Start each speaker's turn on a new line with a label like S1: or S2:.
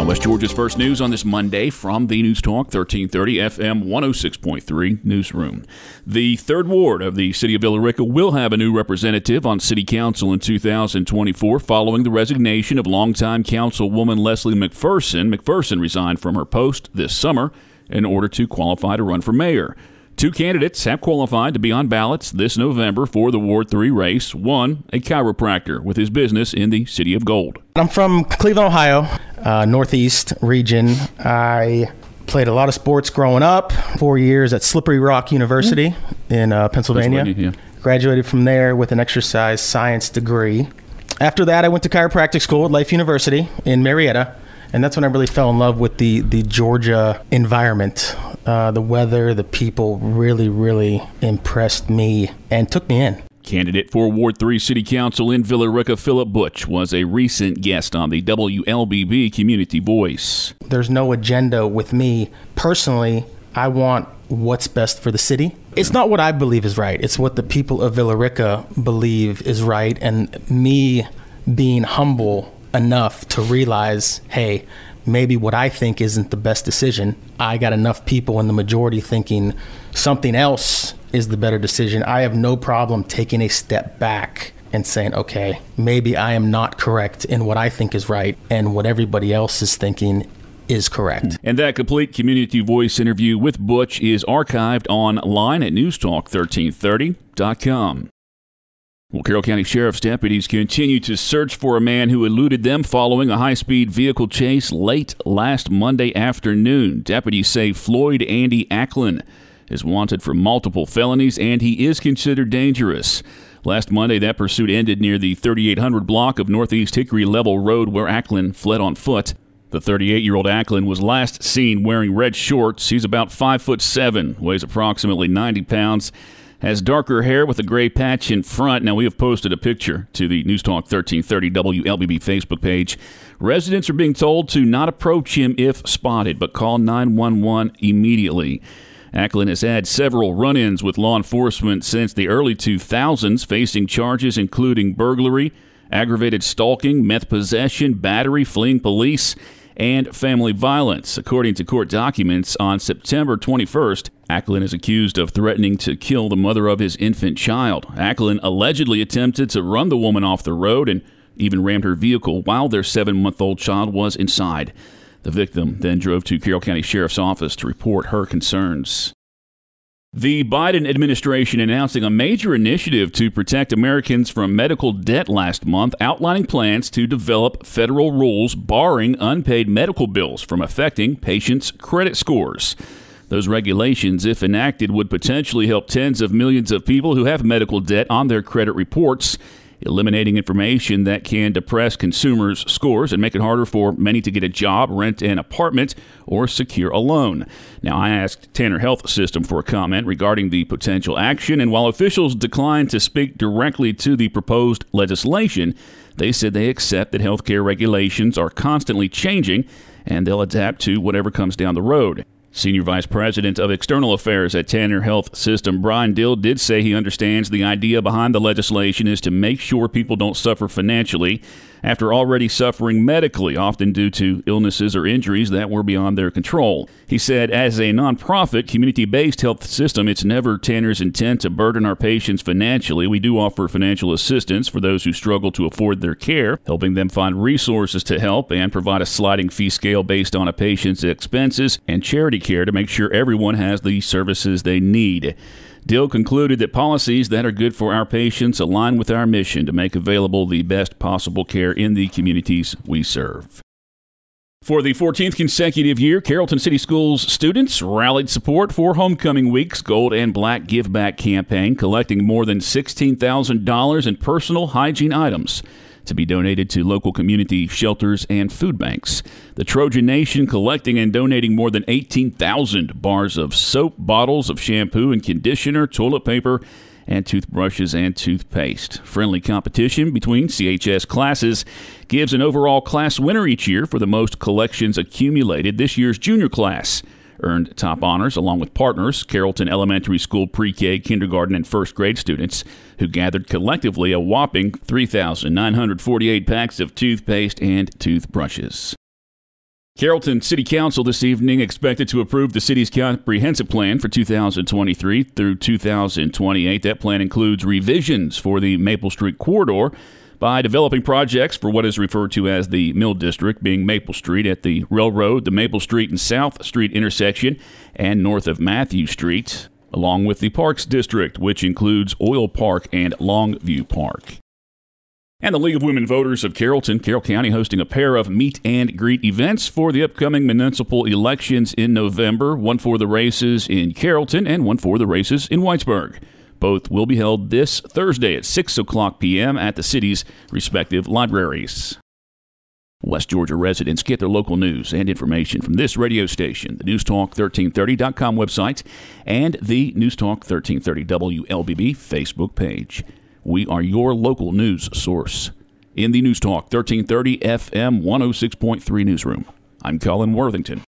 S1: West Georgia's first news on this Monday from the News Talk 1330 FM 106.3 newsroom. The 3rd Ward of the city of Villa Rica will have a new representative on city council in 2024 following the resignation of longtime councilwoman Leslie McPherson. McPherson resigned from her post this summer in order to qualify to run for mayor. 2 candidates have qualified to be on ballots this November for the Ward 3 race. One, a chiropractor with his business in the City of Gold.
S2: I'm from Cleveland, Ohio, Northeast region. I played a lot of sports growing up, 4 years at Slippery Rock University in Pennsylvania. Graduated from there with an exercise science degree. After that, I went to chiropractic school at Life University in Marietta. And that's when I really fell in love with the Georgia environment. The weather, the people really, really impressed me and took me in.
S1: Candidate for Ward 3 City Council in Villa Rica, Philip Butch, was a recent guest on the WLBB Community Voice.
S2: There's no agenda with me. Personally, I want what's best for the city. It's not what I believe is right. It's what the people of Villa Rica believe is right. And me being humble enough to realize, hey, maybe what I think isn't the best decision. I got enough people in the majority thinking something else is the better decision. I have no problem taking a step back and saying, okay, maybe I am not correct in what I think is right and what everybody else is thinking is correct.
S1: And that complete Community Voice interview with Butch is archived online at newstalk1330.com. Well, Carroll County Sheriff's deputies continue to search for a man who eluded them following a high-speed vehicle chase late last Monday afternoon. Deputies say Floyd Andy Acklin is wanted for multiple felonies, and he is considered dangerous. Last Monday, that pursuit ended near the 3800 block of Northeast Hickory Level Road, where Acklin fled on foot. The 38-year-old Acklin was last seen wearing red shorts. He's about 5'7", weighs approximately 90 pounds. Has darker hair with a gray patch in front. Now, we have posted a picture to the News Talk 1330 WLBB Facebook page. Residents are being told to not approach him if spotted, but call 911 immediately. Acklin has had several run-ins with law enforcement since the early 2000s, facing charges including burglary, aggravated stalking, meth possession, battery, fleeing police, and family violence. According to court documents, on September 21st, Acklin is accused of threatening to kill the mother of his infant child. Acklin allegedly attempted to run the woman off the road and even rammed her vehicle while their 7-month-old child was inside. The victim then drove to Carroll County Sheriff's Office to report her concerns. The Biden administration announcing a major initiative to protect Americans from medical debt last month, outlining plans to develop federal rules barring unpaid medical bills from affecting patients' credit scores. Those regulations, if enacted, would potentially help tens of millions of people who have medical debt on their credit reports, eliminating information that can depress consumers' scores and make it harder for many to get a job, rent an apartment, or secure a loan. Now, I asked Tanner Health System for a comment regarding the potential action, and while officials declined to speak directly to the proposed legislation, they said they accept that healthcare regulations are constantly changing, and they'll adapt to whatever comes down the road. Senior Vice President of External Affairs at Tanner Health System, Brian Dill, did say he understands the idea behind the legislation is to make sure people don't suffer financially after already suffering medically, often due to illnesses or injuries that were beyond their control. He said, as a nonprofit, community-based health system, it's never Tanner's intent to burden our patients financially. We do offer financial assistance for those who struggle to afford their care, helping them find resources to help and provide a sliding fee scale based on a patient's expenses and charity care to make sure everyone has the services they need. Dill concluded that policies that are good for our patients align with our mission to make available the best possible care in the communities we serve. For the 14th consecutive year, Carrollton City Schools students rallied support for Homecoming Week's Gold and Black Give Back campaign, collecting more than $16,000 in personal hygiene items to be donated to local community shelters and food banks. The Trojan Nation collecting and donating more than 18,000 bars of soap, bottles of shampoo and conditioner, toilet paper, and toothbrushes and toothpaste. Friendly competition between CHS classes gives an overall class winner each year for the most collections accumulated. This year's junior class earned top honors along with partners, Carrollton Elementary School pre-K, kindergarten, and first grade students, who gathered collectively a whopping 3,948 packs of toothpaste and toothbrushes. Carrollton City Council this evening expected to approve the city's comprehensive plan for 2023 through 2028. That plan includes revisions for the Maple Street corridor by developing projects for what is referred to as the Mill District, being Maple Street at the Railroad, the Maple Street and South Street intersection, and north of Matthew Street, along with the Parks District, which includes Oil Park and Longview Park. And the League of Women Voters of Carrollton, Carroll County, hosting a pair of meet and greet events for the upcoming municipal elections in November, one for the races in Carrollton and one for the races in Whitesburg. Both will be held this Thursday at 6 o'clock p.m. at the city's respective libraries. West Georgia residents get their local news and information from this radio station, the newstalk1330.com website, and the Newstalk 1330 WLBB Facebook page. We are your local news source. In the Newstalk 1330 FM 106.3 newsroom, I'm Colin Worthington.